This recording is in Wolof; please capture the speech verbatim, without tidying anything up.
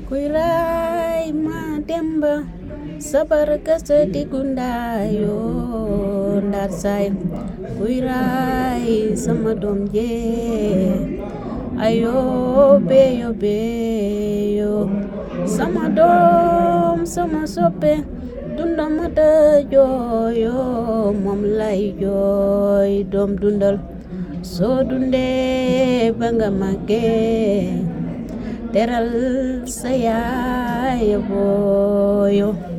kuy raay ma demba sabar kase digundaayo ndar saay kuy raay sama doom jee ayo beyo beyo sama doom sama soppe dundal ma da jooyo moom lay jooy doom dundal soo dundee ba nga màggee teral sa yaay booyo